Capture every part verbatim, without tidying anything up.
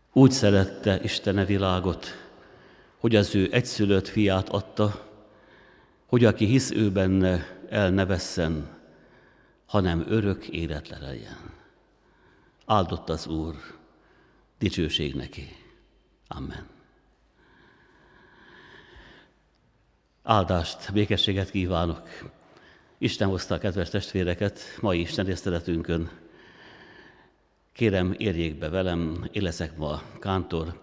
Úgy szerette Isten a világot, hogy az ő egyszülött fiát adta, hogy aki hisz ő benne, el ne vesszen, hanem örök életre legyen. Áldott az Úr, dicsőség neki. Amen. Áldást, békességet kívánok! Isten hozta a kedves testvéreket mai Isten tiszteletünkön. Kérem, érjék be velem, én leszek ma kántor.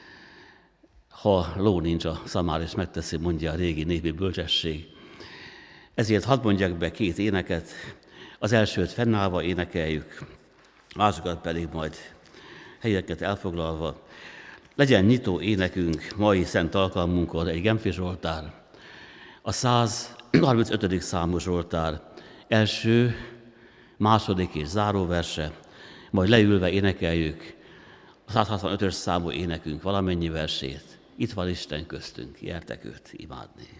Ha ló nincs a szamár, és megteszi, mondja a régi népi bölcsesség. Ezért hadd mondjak be két éneket, az elsőt fennállva énekeljük, másokat pedig majd helyeket elfoglalva. Legyen nyitó énekünk mai szent alkalmunkon egy Genfi Zsoltár, a száz harmincötödik számú Zsoltár első, második és záróverse, majd leülve énekeljük a száz hatvanötös számú énekünk valamennyi versét. Itt van Isten köztünk, gyertek őt imádni.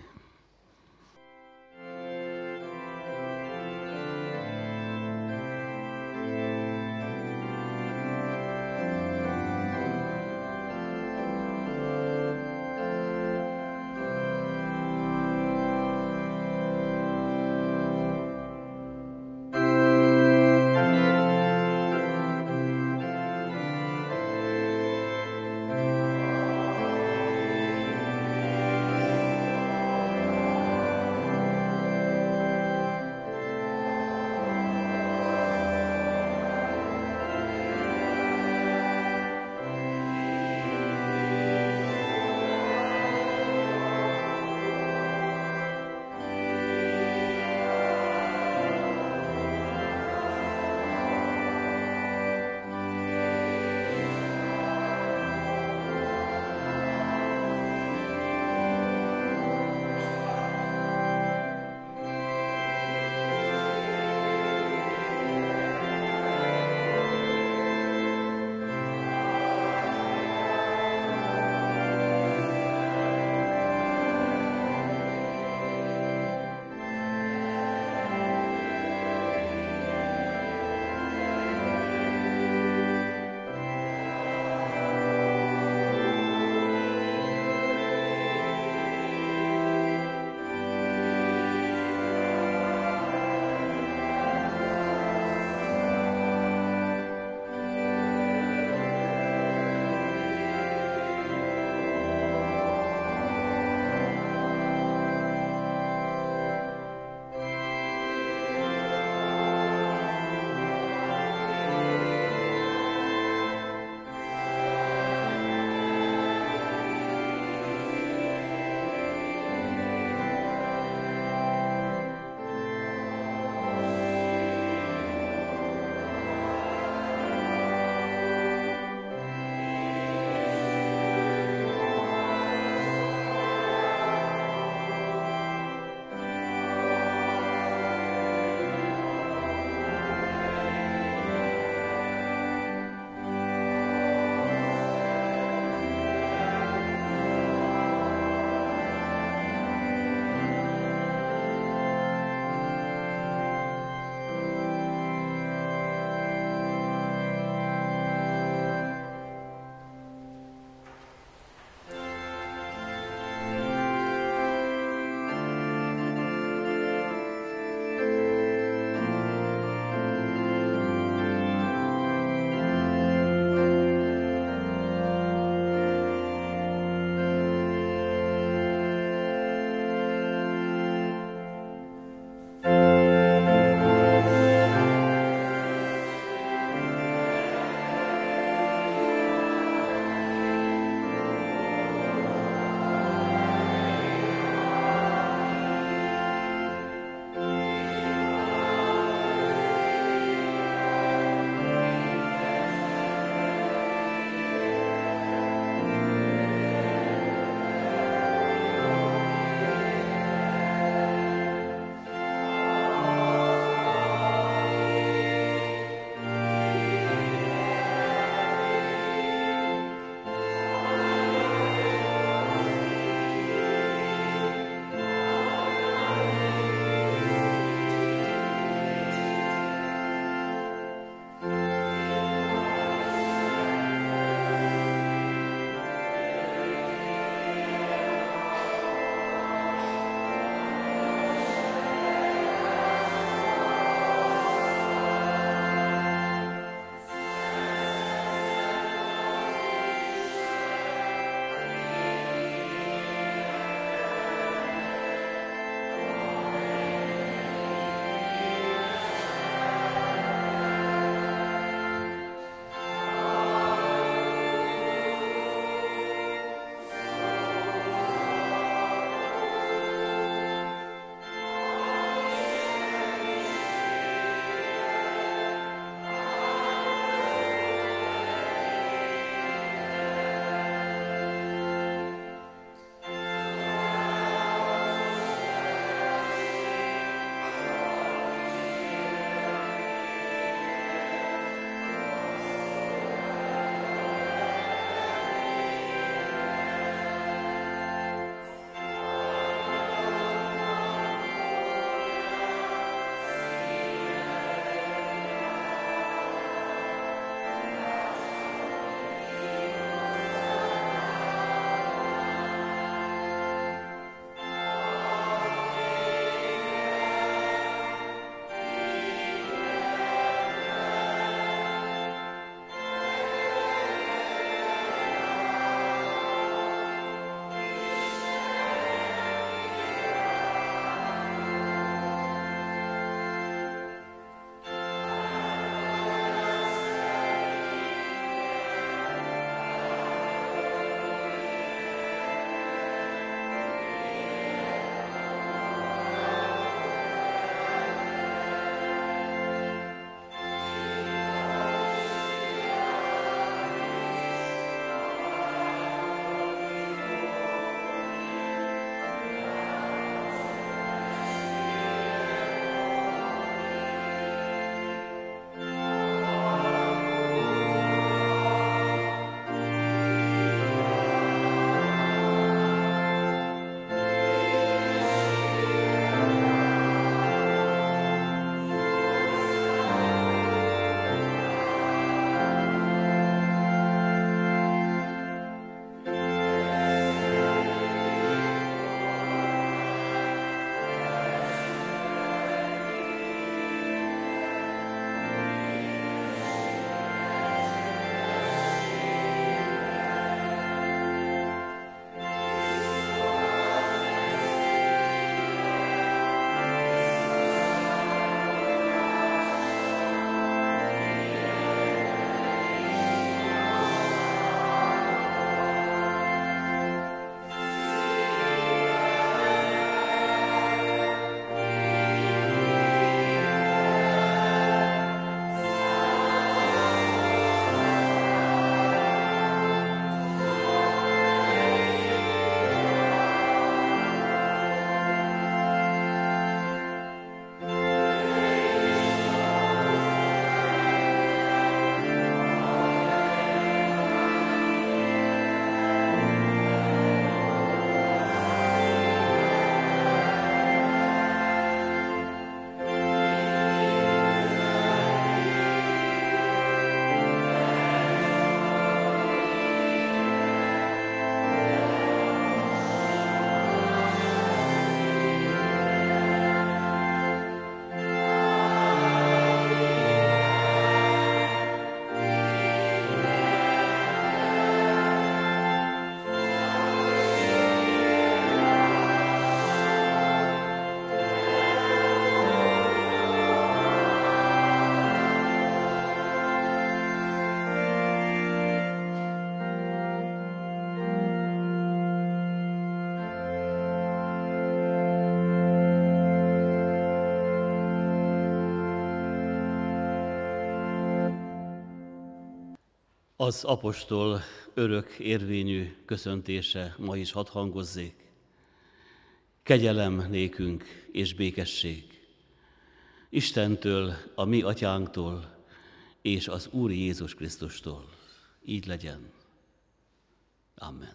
Az apostol örök érvényű köszöntése ma is hadd hangozzék. Kegyelem nékünk és békesség Istentől, a mi atyánktól és az Úr Jézus Krisztustól. Így legyen. Amen.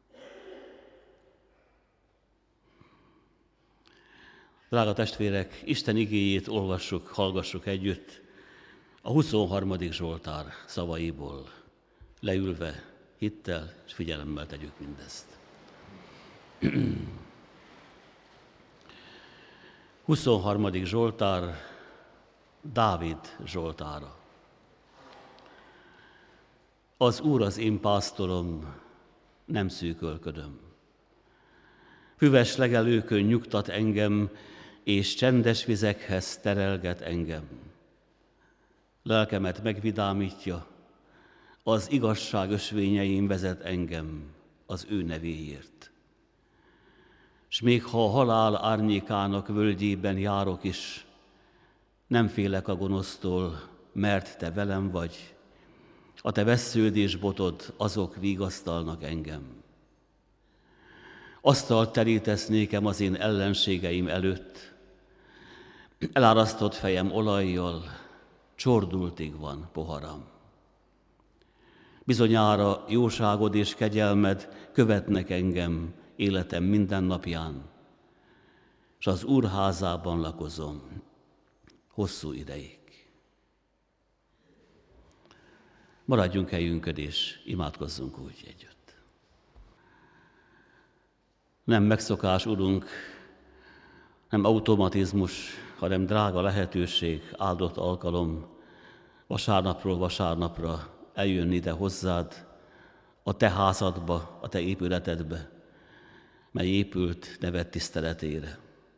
Drága testvérek, Isten igéjét olvassuk, hallgassuk együtt a huszonharmadik Zsoltár szavaiból. Leülve, hittel és figyelemmel tegyük mindezt. huszonharmadik Zsoltár, Dávid Zsoltára. Az Úr az én pásztorom, nem szűkölködöm. Füves legelőkön nyugtat engem, és csendes vizekhez terelget engem. Lelkemet megvidámítja, az igazság ösvényein vezet engem az ő nevéért. S még ha a halál árnyékának völgyében járok is, nem félek a gonosztól, mert te velem vagy, a te vessződ botod, azok vigasztalnak engem. Asztalt terítesz nékem az én ellenségeim előtt, elárasztott fejem olajjal, csordultig van poharam. Bizonyára jóságod és kegyelmed követnek engem életem minden napján, s az Úr házában lakozom hosszú ideig. Maradjunk helyünkön és imádkozzunk úgy együtt. Nem megszokás, Urunk, nem automatizmus, hanem drága lehetőség, áldott alkalom vasárnapról vasárnapra eljönni ide hozzád, a te házadba, a te épületedbe, mely épült neved tiszteletére.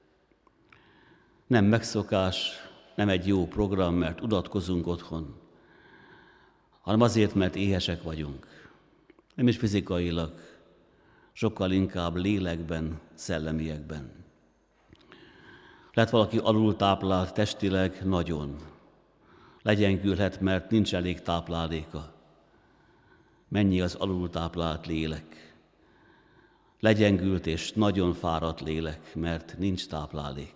Nem megszokás, nem egy jó program, mert udatkozunk otthon, hanem azért, mert éhesek vagyunk. Nem is fizikailag, sokkal inkább lélekben, szellemiekben. Lehet valaki alultáplált testileg nagyon. Legyengülhet, mert nincs elég tápláléka. Mennyi az alultáplált lélek. Legyengült és nagyon fáradt lélek, mert nincs táplálék.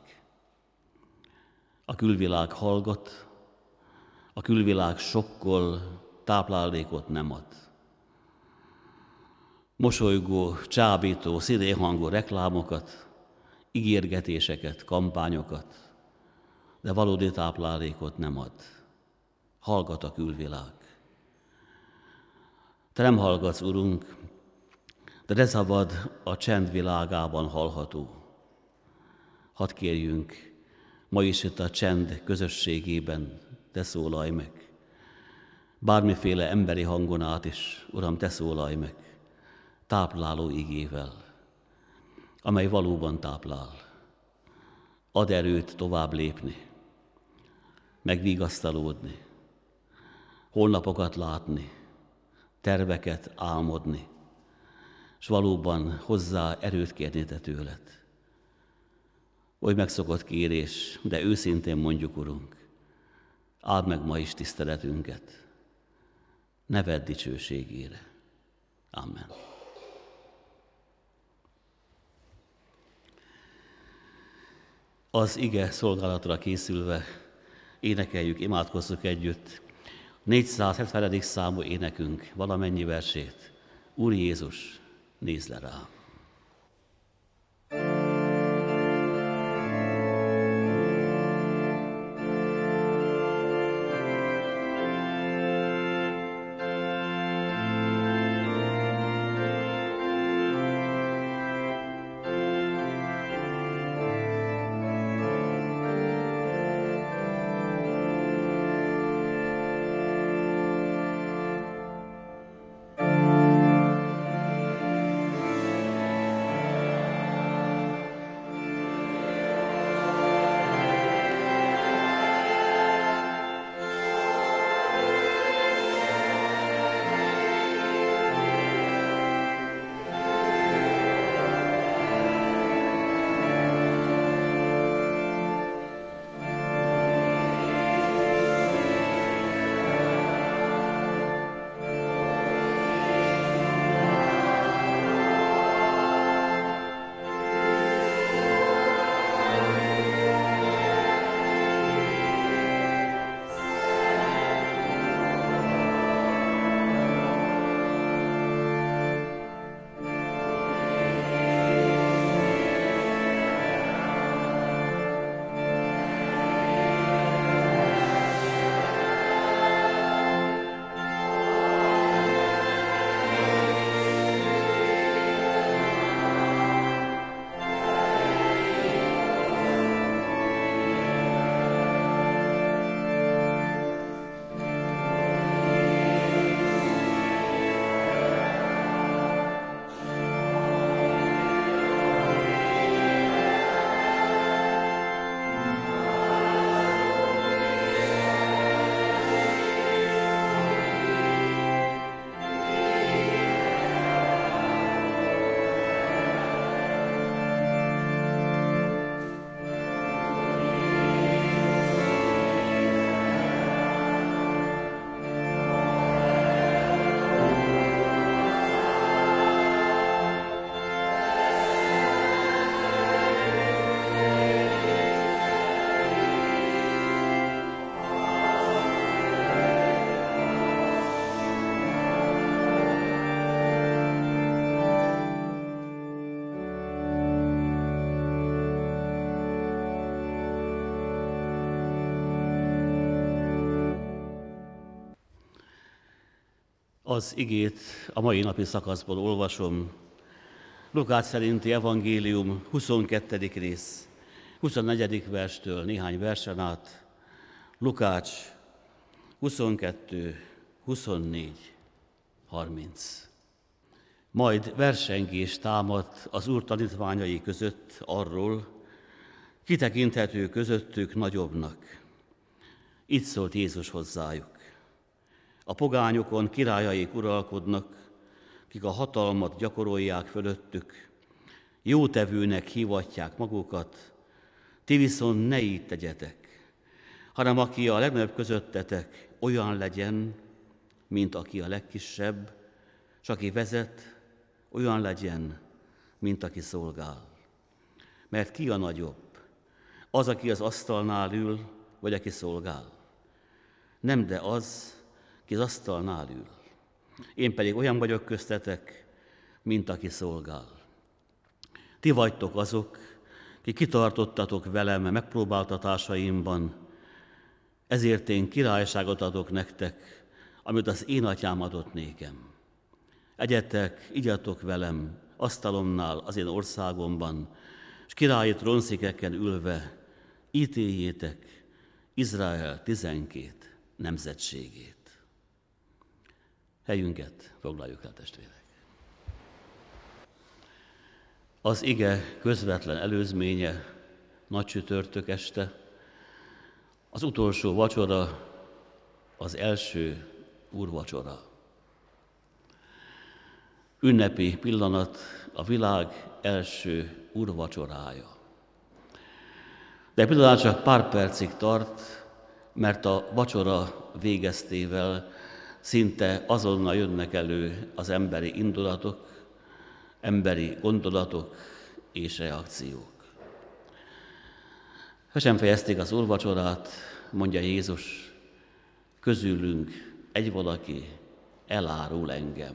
A külvilág hallgat, a külvilág sokkol, táplálékot nem ad. Mosolygó, csábító, szidéhangú reklámokat, ígérgetéseket, kampányokat, de valódi táplálékot nem ad. Hallgat a külvilág. Te nem hallgatsz, Urunk, de ne szabad a csend világában hallható. Hadd kérjünk, ma is itt a csend közösségében, te szólalj meg. Bármiféle emberi hangon át is, Uram, te szólalj meg, tápláló igével, amely valóban táplál. Ad erőt tovább lépni, megvigasztalódni, holnapokat látni, terveket álmodni, és valóban hozzá erőt kérni te tőled. Oly megszokott kérés, de őszintén mondjuk, Urunk, áld meg ma is tiszteletünket, neved dicsőségére. Amen. Az ige szolgálatra készülve énekeljük, imádkozzuk együtt négyszázhetvenedik számú énekünk valamennyi versét. Úr Jézus, nézz le rám! Az igét a mai napi szakaszból olvasom. Lukács szerinti evangélium huszonkettedik rész, huszonnegyedik verstől néhány versen át. Lukács huszonkettő, huszonnégy, harminc. Majd versengés támadt az Úr tanítványai között arról, ki tekinthető közöttük nagyobbnak. Így szólt Jézus hozzájuk. A pogányokon királyaik uralkodnak, kik a hatalmat gyakorolják fölöttük, jótevőnek hívatják magukat, ti viszont ne így tegyetek, hanem aki a legnagyobb közöttetek, olyan legyen, mint aki a legkisebb, s aki vezet, olyan legyen, mint aki szolgál. Mert ki a nagyobb? Az, aki az asztalnál ül, vagy aki szolgál? Nem, de az, ki az asztalnál ül. Én pedig olyan vagyok köztetek, mint aki szolgál. Ti vagytok azok, ki kitartottatok velem megpróbáltatásaimban, ezért én királyságot adok nektek, amit az én atyám adott nékem. Egyetek, igyatok velem asztalomnál az én országomban, és királyi trónszékeken ülve ítéljétek Izrael tizenkét nemzetségét. Helyünket foglaljuk el, testvérek. Az ige közvetlen előzménye nagy csütörtök este, az utolsó vacsora, az első úrvacsora. Ünnepi pillanat, a világ első úrvacsorája. De pillanat csak pár percig tart, mert a vacsora végeztével szinte azonnal jönnek elő az emberi indulatok, emberi gondolatok és reakciók. Ha sem fejezték az úrvacsorát, mondja Jézus, közülünk egy valaki elárul engem.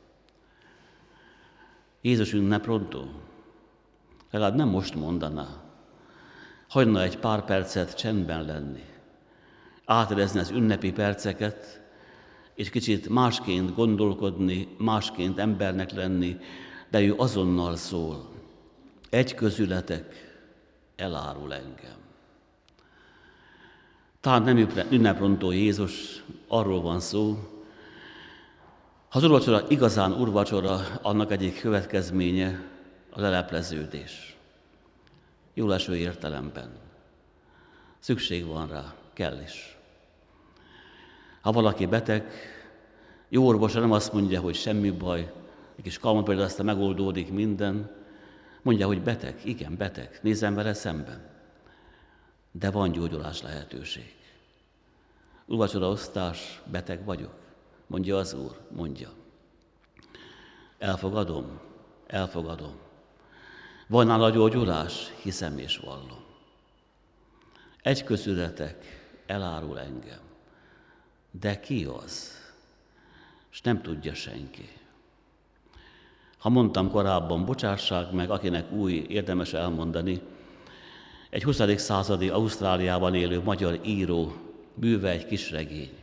Jézus ünnep pronto, legalább nem most mondaná, hagyna egy pár percet csendben lenni, átrezni az ünnepi perceket, és kicsit másként gondolkodni, másként embernek lenni, de ő azonnal szól. Egy közületek elárul engem. Talán nem ünneprontó Jézus, arról van szó, ha az úrvacsora igazán úrvacsora, annak egyik következménye a lelepleződés. Jól eső értelemben. Szükség van rá, kell is. Ha valaki beteg, jó orvosa nem azt mondja, hogy semmi baj, egy kis kalmon például aztán megoldódik minden, mondja, hogy beteg, igen, beteg, nézzem vele szemben. De van gyógyulás lehetőség. Úrvacsora osztás, beteg vagyok, mondja az Úr, mondja. Elfogadom, elfogadom. Van nála gyógyulás, hiszem és vallom. Egy közületek elárul engem. De ki az? És nem tudja senki. Ha mondtam korábban, bocsássák meg, akinek új, érdemes elmondani, egy huszadik századi Ausztráliában élő magyar író műve egy kisregény.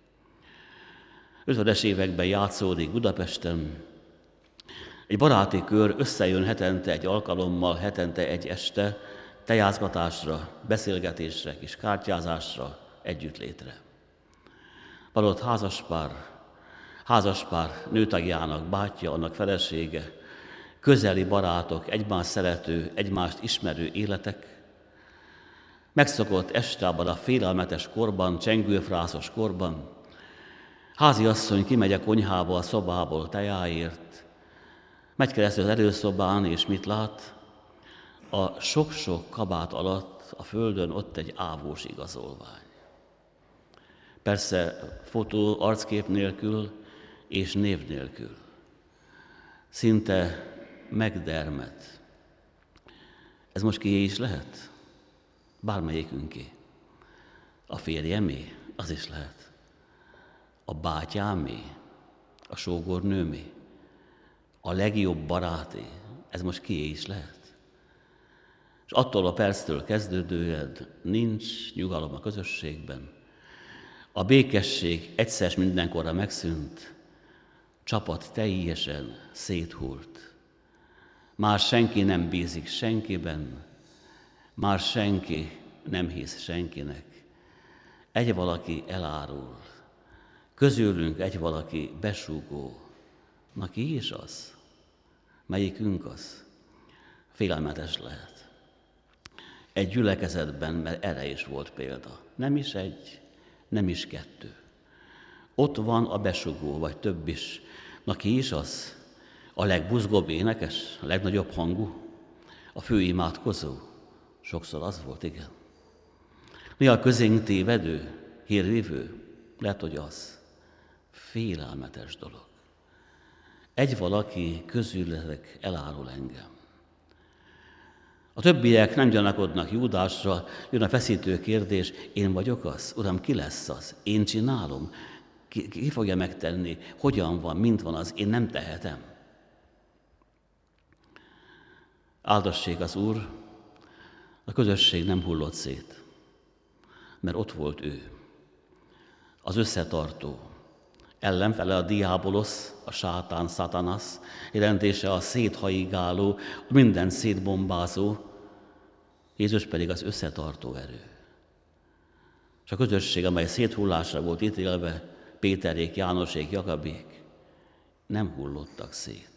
ötvenes években játszódik Budapesten. Egy baráti kör összejön hetente egy alkalommal, hetente egy este, tejázgatásra, beszélgetésre, kis kártyázásra, együttlétre. Van ott házaspár, házaspár nőtagjának bátyja, annak felesége, közeli barátok, egymást szerető, egymást ismerő életek. Megszokott estában a félelmetes korban, csengőfrászos korban, háziasszony kimegy a konyhába, a szobából tejáért, megy keresztül az előszobán, és mit lát? A sok-sok kabát alatt a földön ott egy ávós igazolvány. Persze fotó, arckép nélkül és név nélkül. Szinte megdermed. Ez most kié is lehet? Bármelyikünké. A férjemé? Az is lehet. A bátyámé? A sógornőmé? A legjobb baráté? Ez most kié is lehet? És attól a perctől kezdődően nincs nyugalom a közösségben. A békesség egyszer mindenkorra megszűnt, csapat teljesen széthult. Már senki nem bízik senkiben, már senki nem hisz senkinek. Egy valaki elárul, közülünk egy valaki besúgó. Na ki is az? Melyikünk az? Félelmetes lehet. Egy gyülekezetben, mert erre is volt példa. Nem is egy, nem is kettő. Ott van a besugó, vagy több is. Na ki is az? A legbuzgóbb énekes, a legnagyobb hangú, a főimádkozó. Sokszor az volt, igen. Mi a közénk tévedő, hírvívő? Lehet, hogy az. Félelmetes dolog. Egy valaki közületek elárul engem. A többiek nem gyanakodnak Júdásra, jön a feszítő kérdés, én vagyok az? Uram, ki lesz az? Én csinálom? Ki, ki fogja megtenni? Hogyan van? Mint van az? Én nem tehetem. Áldassék az Úr, a közösség nem hullott szét, mert ott volt ő, az összetartó. Ellenfele a diábolosz, a sátán, szatanasz, jelentése a széthaigáló, minden szétbombázó, Jézus pedig az összetartó erő. És a közösség, amely széthullásra volt ítélve, Péterék, Jánosék, Jakabék, nem hullottak szét.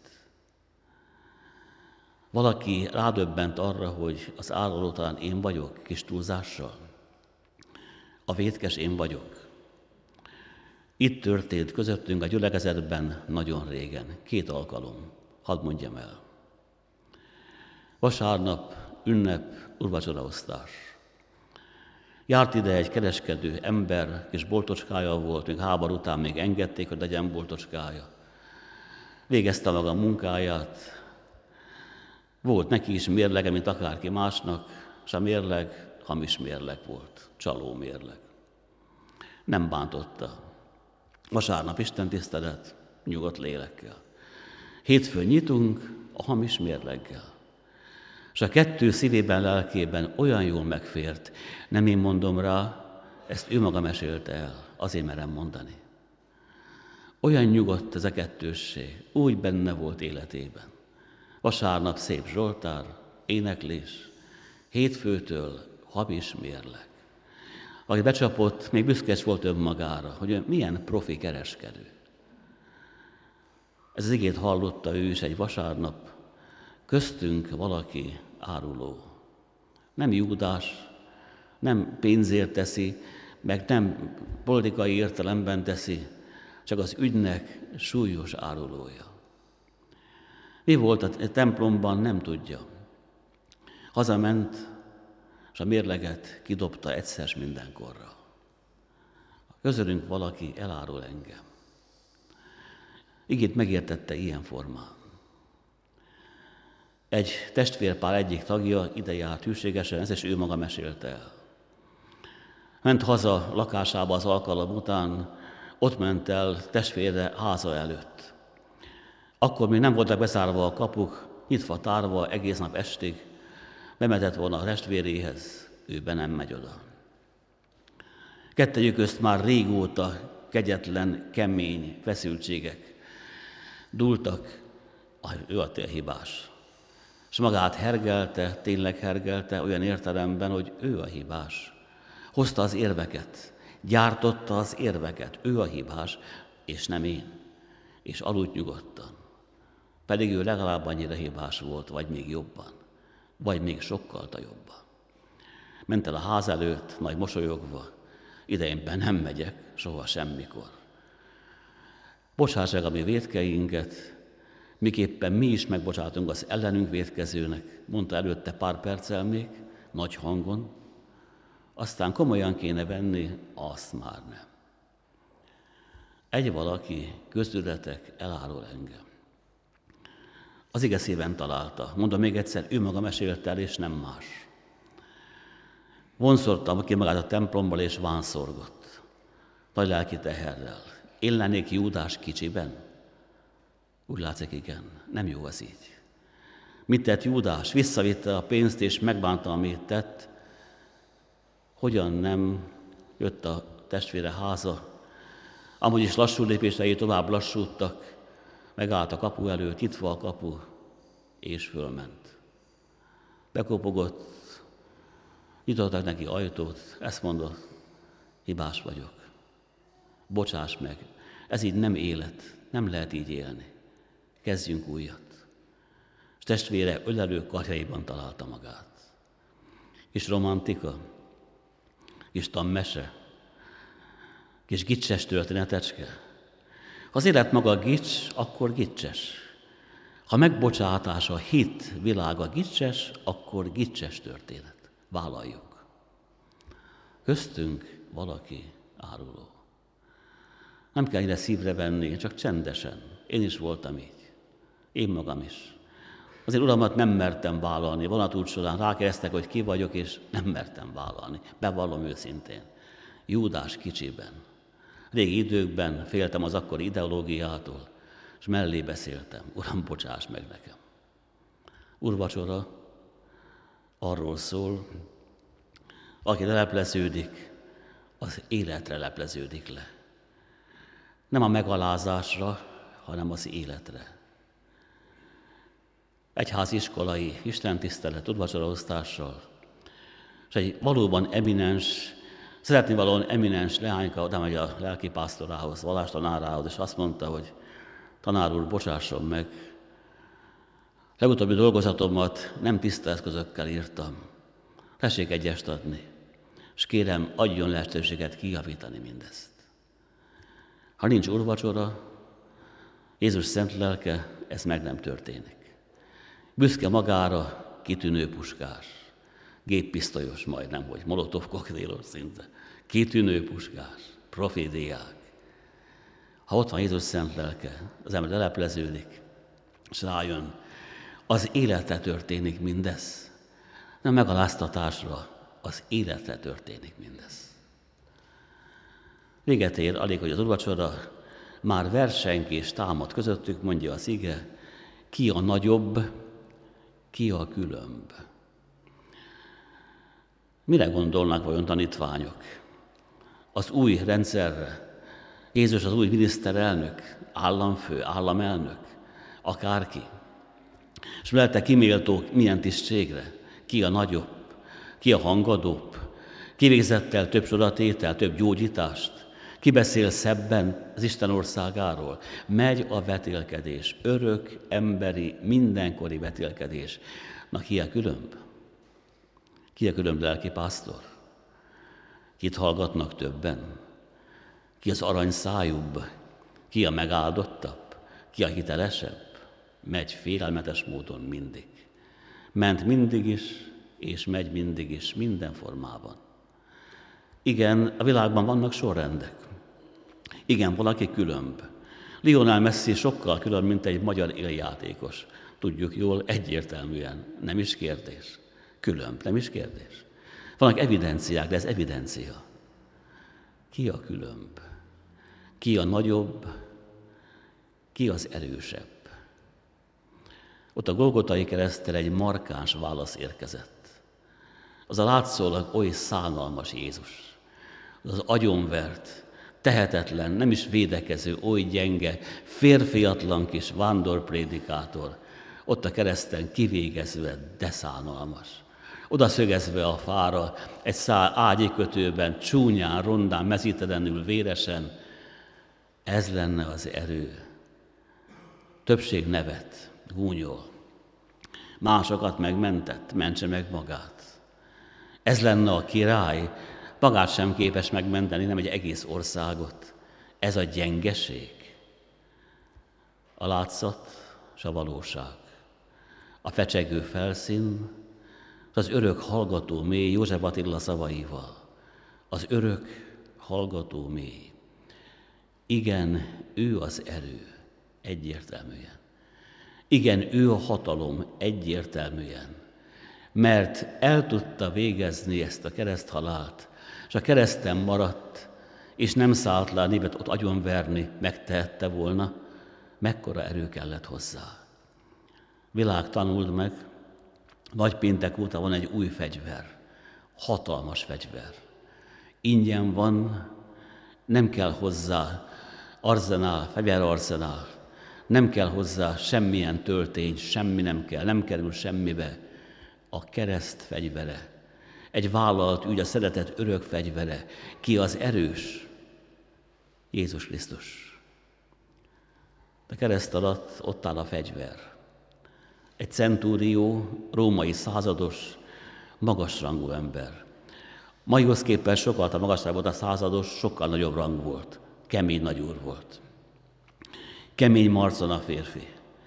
Valaki rádöbbent arra, hogy az áruló talán én vagyok, kis túlzással. A vétkes én vagyok. Itt történt közöttünk a gyülekezetben nagyon régen, két alkalom, hadd mondjam el. Vasárnap, ünnep, úrvacsoraosztás. Járt ide egy kereskedő ember, kis boltocskája volt, még háború után még engedték, hogy legyen boltocskája. Végezte maga a munkáját, volt neki is mérlege, mint akárki másnak, és a mérleg hamis mérleg volt, csaló mérleg. Nem bántotta. Vasárnap istentisztelet, nyugodt lélekkel. Hétfőn nyitunk a hamis mérleggel. És a kettő szívében, lelkében olyan jól megfért, nem én mondom rá, ezt ő maga mesélte el, azért merem mondani. Olyan nyugodt ez a kettősség, úgy benne volt életében. Vasárnap szép zsoltár, éneklés, hétfőtől hamis mérleg. Aki becsapott, még büszkés volt önmagára, hogy milyen profi kereskedő. Ez az igét hallotta ő is egy vasárnap, köztünk valaki áruló. Nem Júdás, nem pénzért teszi, meg nem politikai értelemben teszi, csak az ügynek súlyos árulója. Mi volt a templomban, nem tudja. Hazament, és a mérleget kidobta egyszer s mindenkorra. Közülünk valaki elárul engem. Igét megértette ilyen formán. Egy testvérpár egyik tagja ide járt hűségesen, ez is ő maga mesélte el. Ment haza lakásába az alkalom után, ott ment el testvére háza előtt. Akkor még nem voltak bezárva a kapuk, nyitva tárva egész nap estig, bemetett volna a testvéréhez, ő be nem megy oda. Kettejük közt már régóta kegyetlen, kemény feszültségek dúltak, ő a hibás. És magát hergelte, tényleg hergelte olyan értelemben, hogy ő a hibás. Hozta az érveket, gyártotta az érveket, ő a hibás, és nem én. És aludt nyugodtan. Pedig ő legalább annyira hibás volt, vagy még jobban, vagy még sokkal jobban. Ment el a ház előtt, nagy mosolyogva, idejében nem megyek, soha semmikor. Bocsáss meg a mi vétkeinket, miképpen mi is megbocsátunk az ellenünk vétkezőnek, mondta előtte pár perccel még, nagy hangon, aztán komolyan kéne venni, azt már nem. Egy valaki közületek elárul engem. Az ige szíven találta. Mondom még egyszer, ő maga mesélte el, és nem más. Vonszortam ki magát a templomból, és vánszorgott. Nagy lelki teherrel. Én lennék Júdás kicsiben? Úgy látszik, igen. Nem jó az így. Mit tett Júdás? Visszavitte a pénzt, és megbánta, amit tett. Hogyan nem jött a testvére háza? Amúgy is lassú lépései tovább lassúdtak. Megállt a kapu előtt, nyitva a kapu, és fölment. Bekopogott, nyitottak neki ajtót, ezt mondott, hibás vagyok. Bocsáss meg, ez így nem élet, nem lehet így élni. Kezdjünk újat. És testvére ölelő karjaiban találta magát. Kis romantika, kis tanmese, kis gicses történetecske. Ha az élet maga gics, akkor gicses. Ha megbocsátása, hit világa gicses, akkor gicses történet. Vállaljuk. Köztünk valaki áruló. Nem kell ide szívre venni, csak csendesen. Én is voltam így. Én magam is. Azért uramat nem mertem vállalni. Vonatút során rákeresztek, hogy ki vagyok, és nem mertem vállalni. Bevallom őszintén. Júdás kicsiben. Régi időkben féltem az akkori ideológiától, és mellé beszéltem. Uram, bocsáss meg nekem. Úrvacsora arról szól, aki lelepleződik, az életre lepleződik le. Nem a megalázásra, hanem az életre. Egyháziskolai istentisztelet, úrvacsoraosztással, és egy valóban eminens, szeretni valóan eminens leányka oda megy a lelkipásztorához, vallástanárához, és azt mondta, hogy tanár úr, bocsásson meg, legutóbbi dolgozatomat nem tiszta eszközökkel írtam. Tessék egyest adni, és kérem, adjon lehetőséget kijavítani mindezt. Ha nincs úrvacsora, Jézus szent lelke, ez meg nem történik. Büszke magára, kitűnő puskás, géppisztolyos majdnem, hogy molotov koktélos szinte, kitűnő puskás, profédiák. Ha ott van Jézus szent lelke, az ember lelepleződik, és rájön, az életre történik mindez. Nem megaláztatásra, az életre történik mindez. Véget ér, alig, hogy az úrvacsora, már versengés támad közöttük, mondja az ige, ki a nagyobb, ki a különb. Mire gondolnak vajon tanítványok? Az új rendszerre. Jézus az új miniszterelnök, államfő, államelnök, akárki. És mellette kiméltó milyen tisztségre? Ki a nagyobb? Ki a hangadóbb? Ki végzett el több soratétel, több gyógyítást? Ki beszél szebben az Isten országáról? Megy a vetélkedés, örök, emberi, mindenkori vetélkedés. Na, ki a különb? Ki a különb lelkipásztor? Kit hallgatnak többen? Ki az aranyszájúbb? Ki a megáldottabb? Ki a hitelesebb? Megy félelmetes módon mindig. Ment mindig is, és megy mindig is, minden formában. Igen, a világban vannak sorrendek. Igen, valaki különb. Lionel Messi sokkal különb, mint egy magyar éljátékos. Tudjuk jól, egyértelműen, nem is kérdés. Különb, nem is kérdés. Vannak evidenciák, de ez evidencia. Ki a különb? Ki a nagyobb? Ki az erősebb? Ott a Golgotai kereszten egy markáns válasz érkezett. Az a látszólag oly szánalmas Jézus, az az agyonvert, tehetetlen, nem is védekező, oly gyenge, férfiatlan kis vándorprédikátor, ott a kereszten kivégezve, de szánalmas. Oda szögezve a fára, egy szál ágyikötőben, csúnyán, rondán, mezítelenül, véresen, ez lenne az erő. Többség nevet, gúnyol. Másokat megmentett, mentse meg magát. Ez lenne a király, magát sem képes megmenteni, nem egy egész országot. Ez a gyengeség. A látszat és a valóság. A fecsegő felszín, az örök hallgató mély, József Attila szavaival. Az örök hallgató mély. Igen, ő az erő, egyértelműen. Igen, ő a hatalom, egyértelműen. Mert el tudta végezni ezt a kereszthalált, és a kereszten maradt, és nem szállt le a népet ott agyonverni, megtehette volna, mekkora erő kellett hozzá. Világ tanuld meg, nagypéntek óta van egy új fegyver, hatalmas fegyver. Ingyen van, nem kell hozzá arzenál, fegyverarzenál, Nem kell hozzá semmilyen töltény, semmi nem kell, nem kerül semmibe. A kereszt fegyvere. Egy vállalt ügy, a szeretet örök fegyvere. Ki az erős? Jézus Krisztus. A kereszt alatt ott áll a fegyver. Egy centúrió, római százados, magasrangú ember. Maihoz képest sokkal a magasabb volt a százados, sokkal nagyobb rang volt. Kemény nagyúr volt. Kemény marcon a férfi.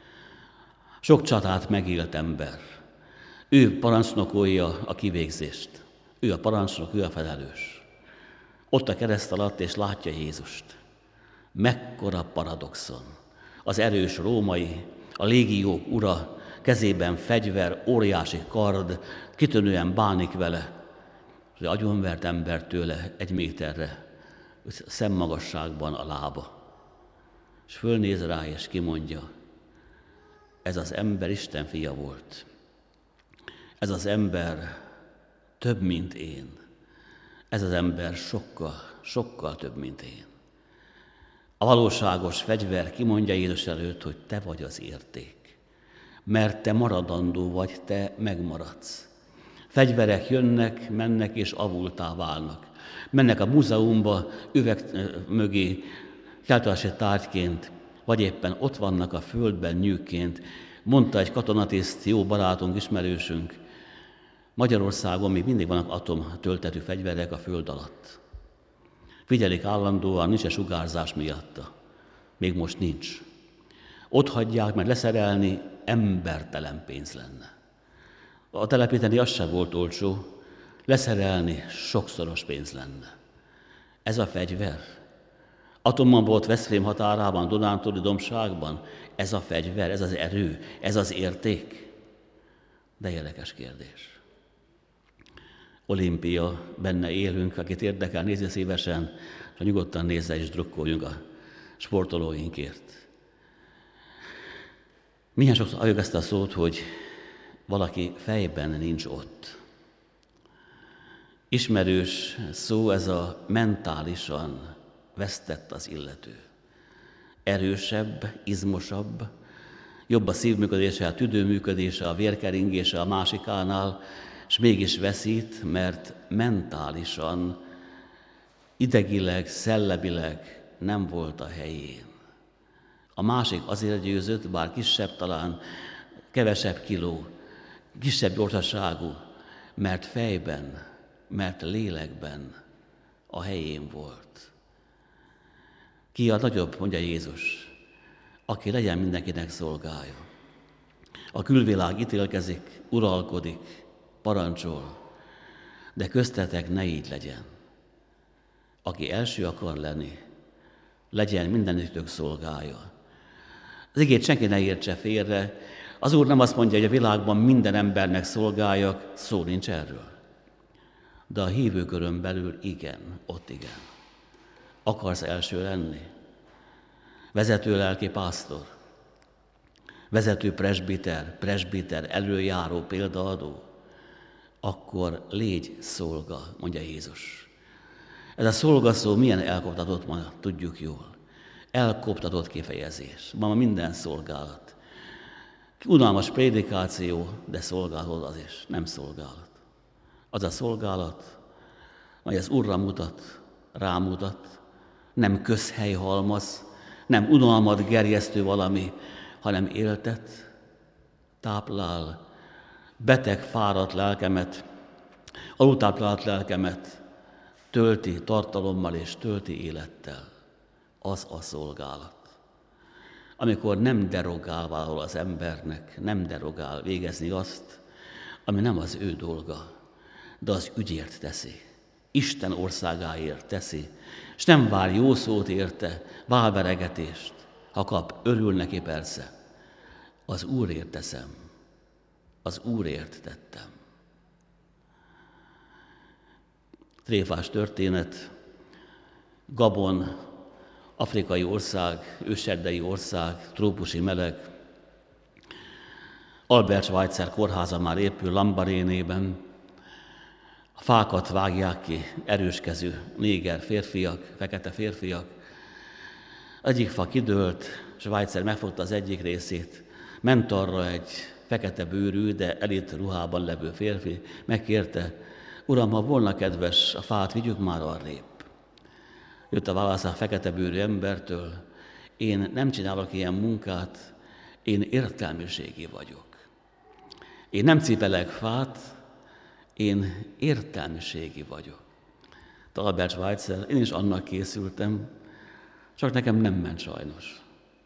Sok csatát megélt ember. Ő parancsnokolja a kivégzést. Ő a parancsnok, ő a felelős. Ott a kereszt alatt, és látja Jézust. Mekkora paradoxon. Az erős római, a légiók ura, kezében fegyver, óriási kard, kitűnően bánik vele. Az agyonvert ember tőle egy méterre, szemmagasságban a lába. És fölnéz rá, és kimondja, ez az ember Isten fia volt. Ez az ember több, mint én. Ez az ember sokkal, sokkal több, mint én. A valóságos fegyver kimondja Jézus előtt, hogy te vagy az érték. Mert te maradandó vagy, te megmaradsz. Fegyverek jönnek, mennek és avultá válnak. Mennek a múzeumba, üveg mögé, keltási tárgyként, vagy éppen ott vannak a földben nyűgként. Mondta egy katonatiszt, jó barátunk, ismerősünk, Magyarországon még mindig vannak atomtöltetű fegyverek a föld alatt. Figyelik állandóan, nincs-e sugárzás miatta. Még most nincs. Ott hagyják, mert leszerelni embertelen pénz lenne. A telepíteni az sem volt olcsó, leszerelni sokszoros pénz lenne. Ez a fegyver. Atomban volt Veszprém határában, Dunántúli dombságban. Ez a fegyver, ez az erő, ez az érték. De érdekes kérdés. Olimpia, benne élünk, akit érdekel, nézze szívesen, ha nyugodtan nézze és drukkoljunk a sportolóinkért. Milyen sokszor halljuk ezt a szót, hogy valaki fejben nincs ott. Ismerős szó ez a mentálisan vesztett az illető. Erősebb, izmosabb, jobb a szívműködése, a tüdőműködése, a vérkeringése a másikánál, és mégis veszít, mert mentálisan, idegileg, szellemileg nem volt a helyén. A másik azért győzött, bár kisebb talán, kevesebb kiló, kisebb gyorsaságú, mert fejben, mert lélekben a helyén volt. Ki a nagyobb, mondja Jézus, aki legyen mindenkinek szolgája. A külvilág ítélkezik, uralkodik, parancsol, de köztetek ne így legyen. Aki első akar lenni, legyen mindenitök szolgája. Az igét senki ne értse félre. Az Úr nem azt mondja, hogy a világban minden embernek szolgáljak, szó nincs erről. De a hívőkörön belül igen, ott igen. Akarsz első lenni? Vezető lelki pásztor, vezető presbiter, presbiter, előjáró, példaadó, akkor légy szolga, mondja Jézus. Ez a szolgaszó milyen elkoptatott, ma tudjuk jól. Elkoptatott kifejezés. Ma minden szolgálat. Unalmas prédikáció, de szolgálat az is, nem szolgálat. Az a szolgálat, mely az Úrra mutat, rámutat, nem közhelyhalmaz, nem unalmat gerjesztő valami, hanem éltet, táplál, beteg, fáradt lelkemet, alultáplált lelkemet tölti tartalommal és tölti élettel. Az a szolgálat. Amikor nem derogál valahol az embernek, nem derogál végezni azt, ami nem az ő dolga, de az ügyért teszi, Isten országáért teszi, és nem vár jó szót érte, válveregetést, ha kap, örül neki persze. Az Úrért teszem, az Úrért tettem. Tréfás történet, Gabon, afrikai ország, őserdei ország, trópusi meleg. Albert Schweitzer kórháza már épül Lambarénében. A fákat vágják ki erőskező néger férfiak, fekete férfiak. Egyik fa kidőlt, Schweitzer megfogta az egyik részét, ment arra egy fekete bőrű, de elit ruhában levő férfi, megkérte, uram, ha volna kedves, a fát vigyük már arrébb. Jött a válasz a fekete bőrű embertől, én nem csinálok ilyen munkát, én értelmiségi vagyok. Én nem cipelek fát, én értelmiségi vagyok. Albert Schweitzer, én is annak készültem, csak nekem nem ment sajnos.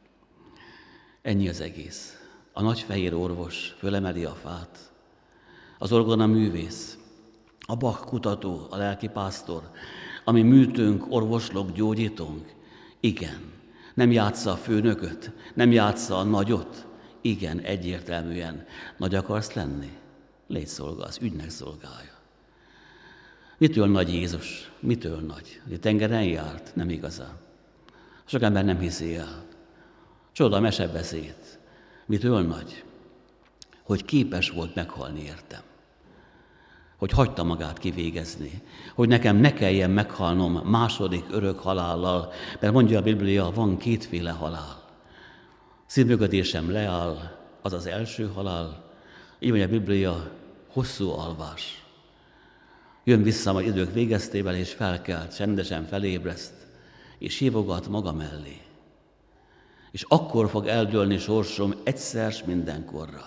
Ennyi az egész. A nagy fehér orvos fölemeli a fát. Az orgona művész, a Bach kutató, a lelkipásztor, ami műtőnk, orvoslók, gyógyítónk. Igen, nem játsza a főnököt, nem játsza a nagyot. Igen, egyértelműen. Nagy akarsz lenni? Légy szolga, az ügynek szolgálja. Mitől nagy Jézus? Mitől nagy? A tengeren járt? Nem igazán. Sok ember nem hiszi el. Csoda mesebeszéd. Mitől nagy? Hogy képes volt meghalni értem. Hogy hagyta magát kivégezni. Hogy nekem ne kelljen meghalnom második örök halállal, mert mondja a Biblia, van kétféle halál. Szívműködésem leáll, az az első halál, így mondja a Biblia, hosszú alvás. Jön vissza majd idők végeztével, és felkelt, csendesen felébreszt, és hívogat maga mellé. És akkor fog eldőlni sorsom egyszer s mindenkorra.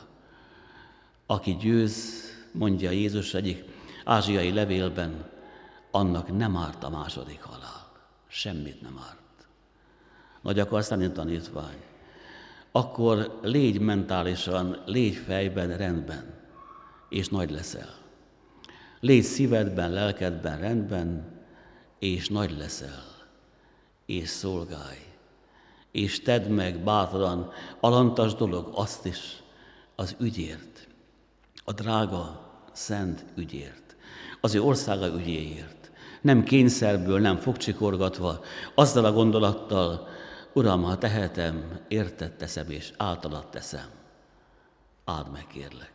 Aki győz, mondja Jézus egyik ázsiai levélben, annak nem árt a második halál. Semmit nem árt. Nagy akarsz lenni, tanítvány? Akkor légy mentálisan, légy fejben rendben, és nagy leszel. Légy szívedben, lelkedben rendben, és nagy leszel, és szolgálj, és tedd meg bátran, alantas dolog azt is az ügyért, a drága, szent ügyért, az ő országa ügyéért. Nem kényszerből, nem fogcsikorgatva, azzal a gondolattal, Uram, ha tehetem, érted teszem, és általad teszem. Áld meg, kérlek.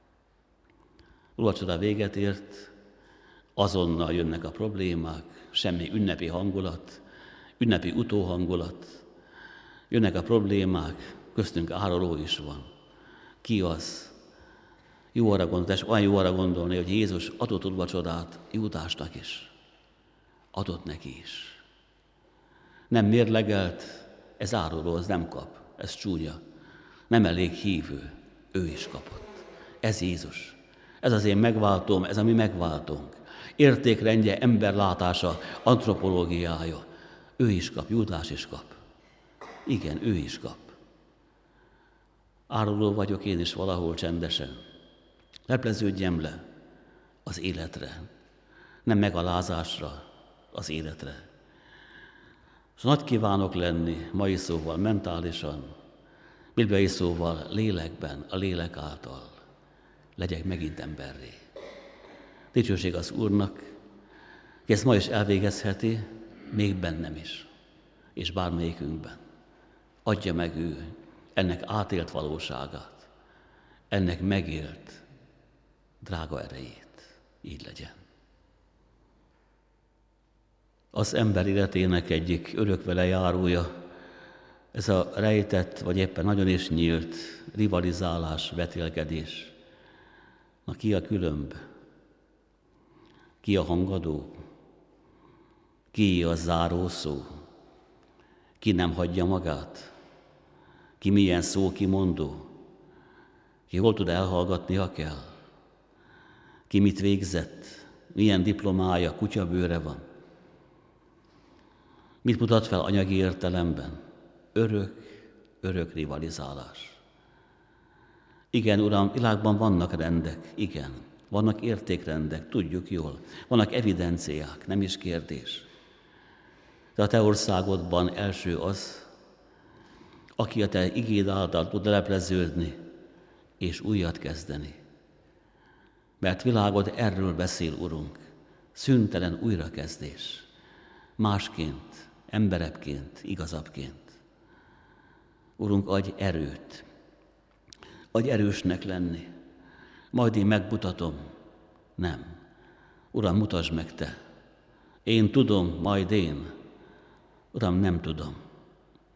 Úrvacsoda véget ért, azonnal jönnek a problémák, semmi ünnepi hangulat, ünnepi utóhangulat. Jönnek a problémák, köztünk áruló is van. Ki az? Jó arra gondolni, olyan jó arra gondolni, hogy Jézus adott úrvacsodát Júdásnak is. Adott neki is. Nem mérlegelt, ez áruló, ez nem kap, ez csúnya. Nem elég hívő, ő is kapott. Ez Jézus. Ez az én megváltóm, ez a mi megváltónk. Értékrendje, emberlátása, antropológiája. Ő is kap, Júdás is kap. Igen, ő is kap. Áruló vagyok én is valahol csendesen. Lepleződjem le az életre, nem megalázásra, az életre. És nagy kívánok lenni, mai szóval mentálisan, bibliai szóval lélekben, a lélek által. Legyek megint emberré. Dicsőség az Úrnak, ki ezt ma is elvégezheti, még bennem is, és bármelyikünkben. Adja meg ő ennek átélt valóságát, ennek megélt drága erejét. Így legyen. Az ember életének egyik örökvele járója, ez a rejtett, vagy éppen nagyon is nyílt rivalizálás, vetélkedés. Na, ki a különb? Ki a hangadó? Ki a zárószó? Ki nem hagyja magát? Ki milyen szókimondó? Ki hol tud elhallgatni, ha kell? Ki mit végzett? Milyen diplomája, kutyabőre van? Mit mutat fel anyagi értelemben? Örök, örök rivalizálás. Igen, Uram, világban vannak rendek, igen, vannak értékrendek, tudjuk jól, vannak evidenciák, nem is kérdés. De a te országodban első az, aki a te igéd által tud lepleződni és újat kezdeni. Mert világod erről beszél, Urunk, szüntelen újrakezdés, másként, emberebbként, igazabbként. Urunk, adj erőt, adj erősnek lenni, majd én megmutatom. Nem. Uram, mutasd meg te. Én tudom, majd én. Uram, nem tudom.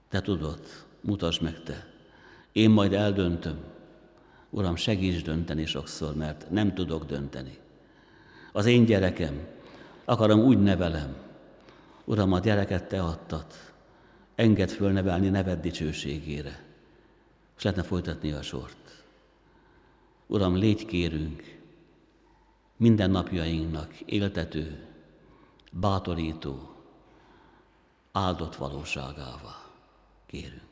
Te tudod, mutasd meg Te. Én majd eldöntöm. Uram, segíts dönteni sokszor, mert nem tudok dönteni. Az én gyerekem, akarom, úgy nevelem. Uram, a gyereket Te adtad. Engedd fölnevelni neved dicsőségére. És lehetne folytatni a sort. Uram, légy kérünk minden napjainknak éltető, bátorító, áldott valóságává. Kérünk.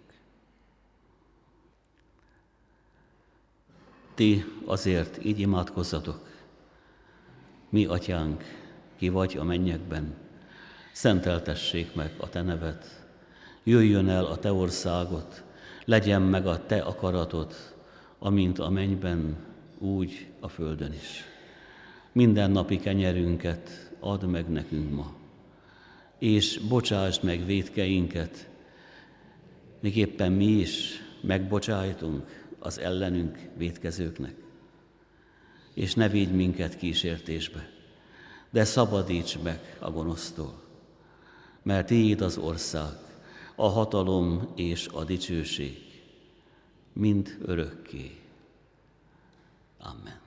Ti azért így imádkozzatok. Mi, Atyánk, ki vagy a mennyekben, szenteltessék meg a Te neved, jöjjön el a Te országod, legyen meg a Te akaratod, amint a mennyben, úgy a földön is. Minden napi kenyerünket add meg nekünk ma, és bocsásd meg vétkeinket, miképpen mi is megbocsájtunk az ellenünk vétkezőknek. És ne védj minket kísértésbe, de szabadíts meg a gonosztól, mert Tiéd az ország, a hatalom és a dicsőség, mind örökké. Amen.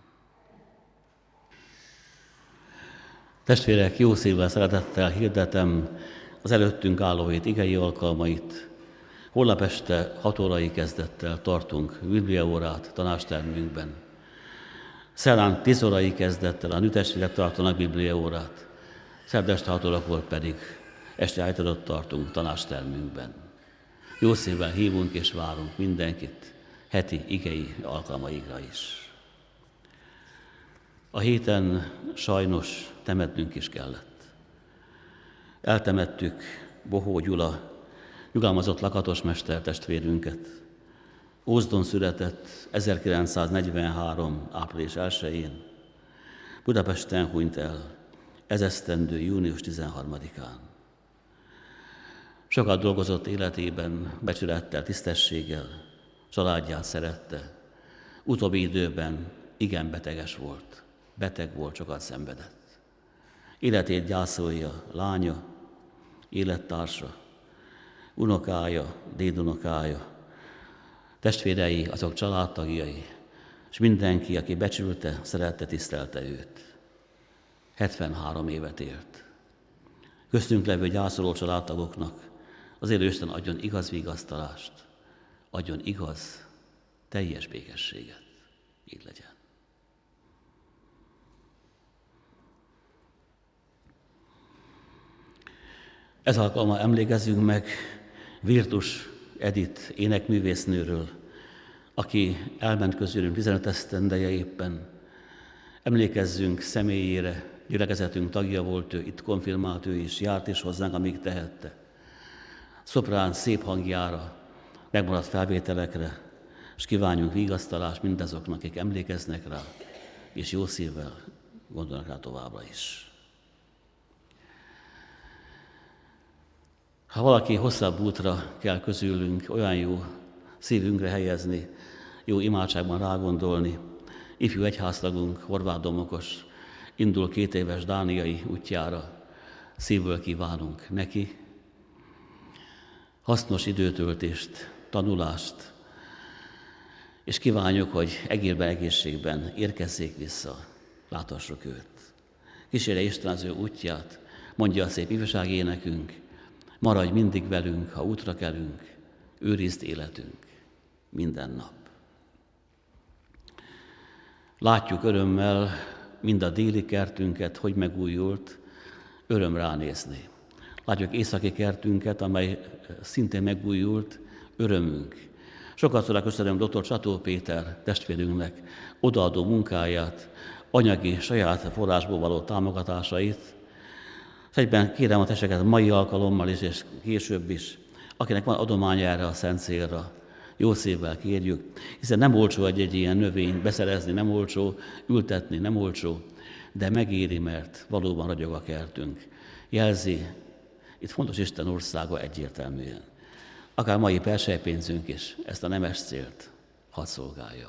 Testvérek, jó szívvel, szeretettel hirdetem az előttünk álló hét igei alkalmait. Holnap este hat órai kezdettel tartunk bibliaórát tanácstermünkben. Szerdán tíz órai kezdettel a nőtestvérek tartanak bibliaórát. Szerda este hat órakor pedig este hajtadot tartunk tanácstermünkben. Jó szívvel hívunk és várunk mindenkit heti igei alkalmaikra is. A héten sajnos temetnünk is kellett. Eltemettük Bohó Gyula, nyugalmazott lakatosmester testvérünket. Ózdon született ezerkilencszáznegyvenhárom. április elsején, Budapesten hunyt el ezesztendő június tizenharmadikán. Sokat dolgozott életében, becsülettel, tisztességgel, családját szerette. Utóbbi időben igen beteges volt, beteg volt, sokat szenvedett. Életét gyászolja lánya, élettársa, unokája, dédunokája, testvérei, azok családtagjai, és mindenki, aki becsülte, szerette, tisztelte őt. hetvenhárom évet élt. Köztünk levő gyászoló családtagoknak azért Isten adjon igaz vigasztalást, adjon igaz, teljes békességet. Így legyen. Ez alkalommal emlékezzünk meg Virtus Edith énekművésznőről, aki elment közülünk tizenöt esztendeje éppen. Emlékezzünk személyére, gyülekezetünk tagja volt ő, itt konfirmált ő is, járt is hozzánk, amíg tehette. Szoprán szép hangjára, megmaradt felvételekre, és kívánjunk vigasztalást mindazoknak, akik emlékeznek rá, és jó szívvel gondolnak rá továbbra is. Ha valaki hosszabb útra kell közülünk, olyan jó szívünkre helyezni, jó imádságban rágondolni, ifjú egyháztagunk, Horváth Domokos, indul két éves dániai útjára, szívből kívánunk neki hasznos időtöltést, tanulást, és kívánjuk, hogy egérben, egészségben érkezzék vissza, láthassuk őt. Kísérje Isten az ő útját, mondja a szép ifjúsági énekünk, maradj mindig velünk, ha útra kelünk, őrizd életünk minden nap. Látjuk örömmel mind a déli kertünket, hogy megújult, öröm ránézni. Látjuk északi kertünket, amely szintén megújult, örömünk. Sokat szóval köszönöm dr. Csató Péter testvérünknek odaadó munkáját, anyagi, saját forrásból való támogatásait. Egyben kérem a testvéreket mai alkalommal is, és később is, akinek van adománya erre a szent célra, jó szívvel kérjük, hiszen nem olcsó egy-egy ilyen növényt beszerezni, nem olcsó ültetni, nem olcsó, de megéri, mert valóban ragyog a kertünk. Jelzi, itt fontos Isten országa egyértelműen. Akár mai perselypénzünk is ezt a nemes célt hadd szolgálja.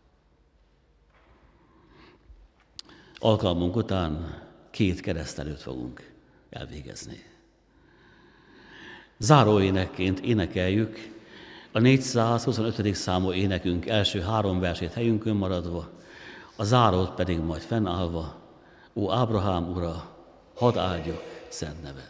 Alkalmunk után két keresztelőt fogunk elvégezni. Záróénekként énekeljük a négyszázhuszonötödik számú énekünk első három versét helyünkön maradva, a zárót pedig majd fennállva: Ó Ábrahám ura, hadd áldjuk szent neved.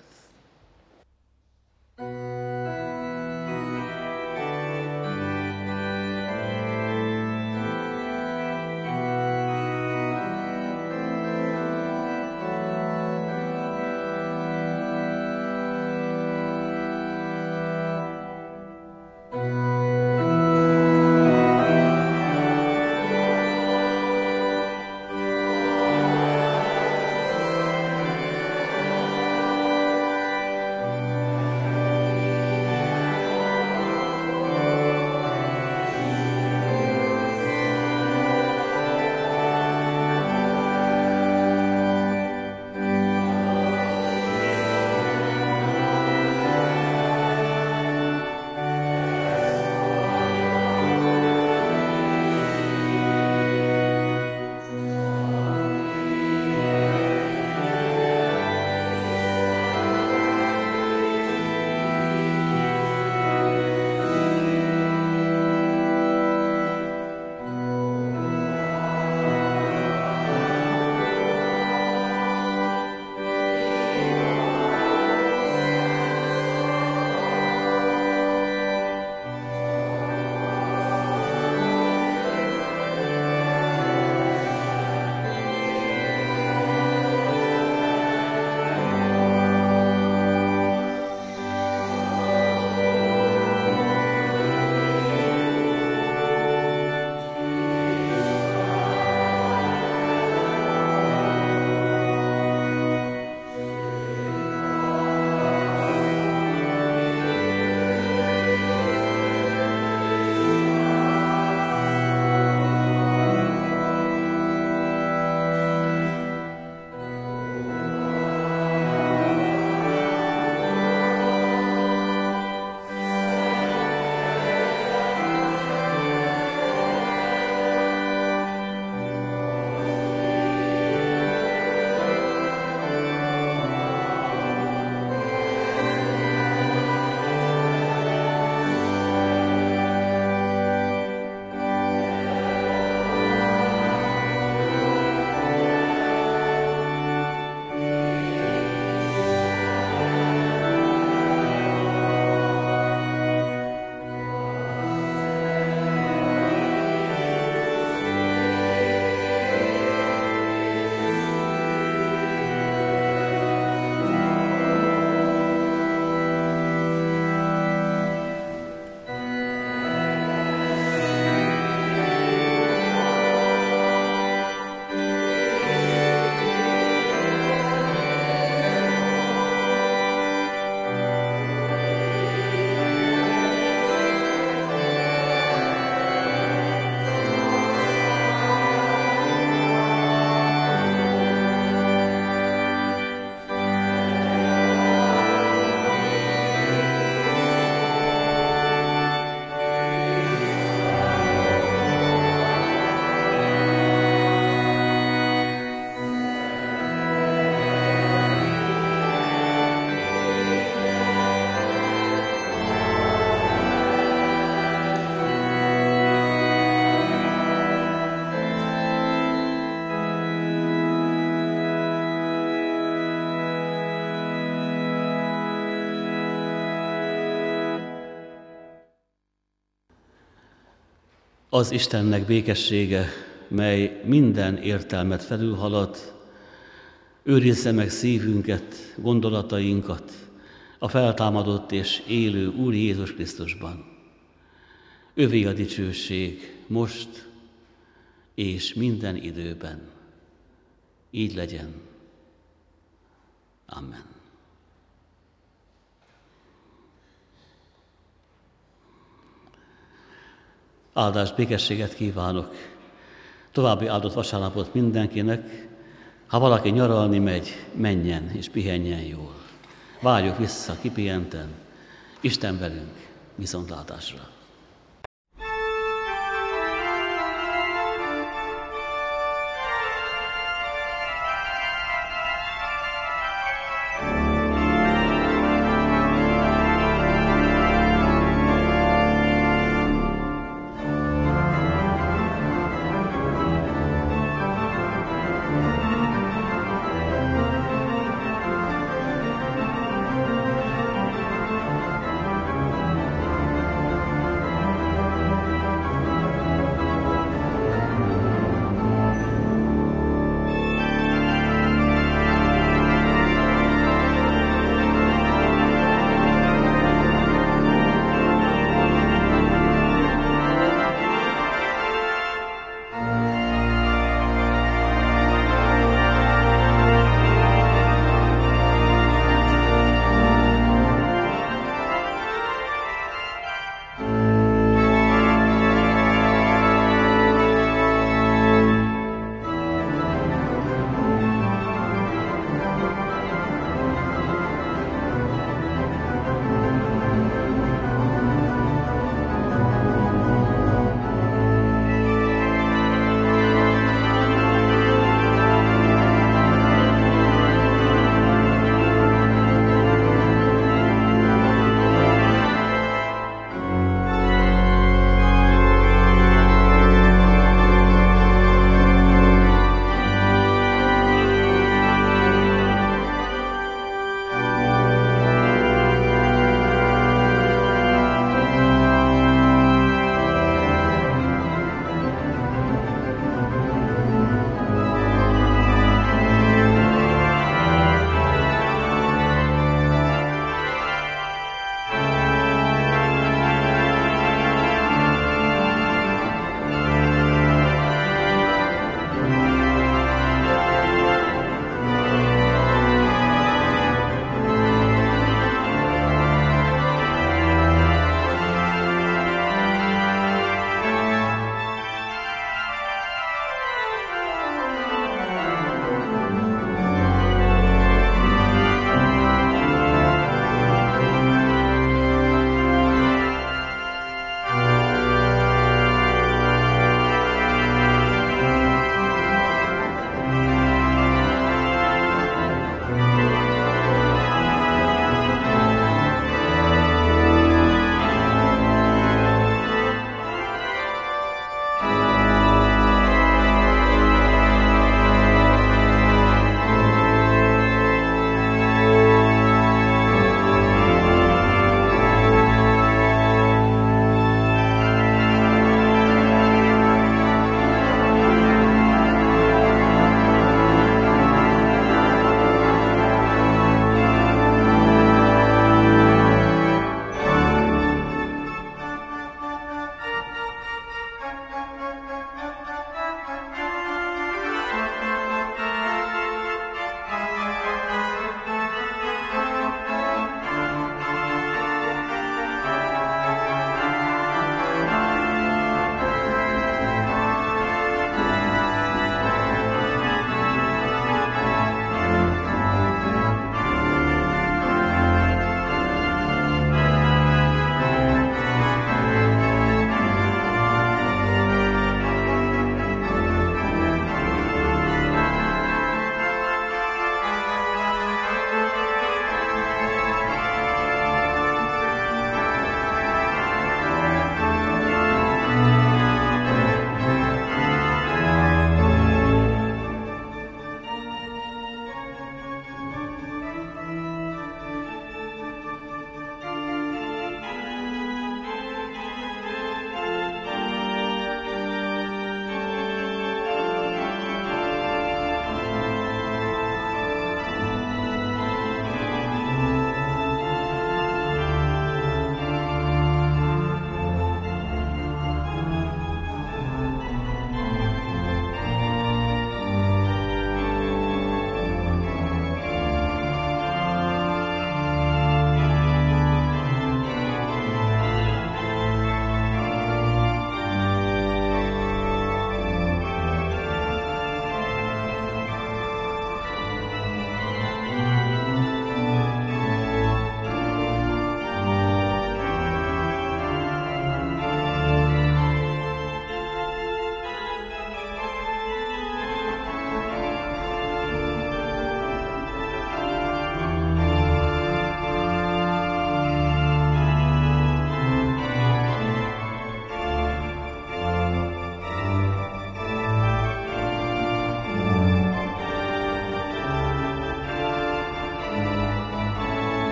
Az Istennek békessége, mely minden értelmet felülhalad, őrizze meg szívünket, gondolatainkat a feltámadott és élő Úr Jézus Krisztusban. Övé a dicsőség most és minden időben. Így legyen. Amen. Áldást, békességet kívánok! További áldott vasárnapot mindenkinek. Ha valaki nyaralni megy, menjen és pihenjen jól. Várjuk vissza kipihenten. Isten velünk, viszontlátásra!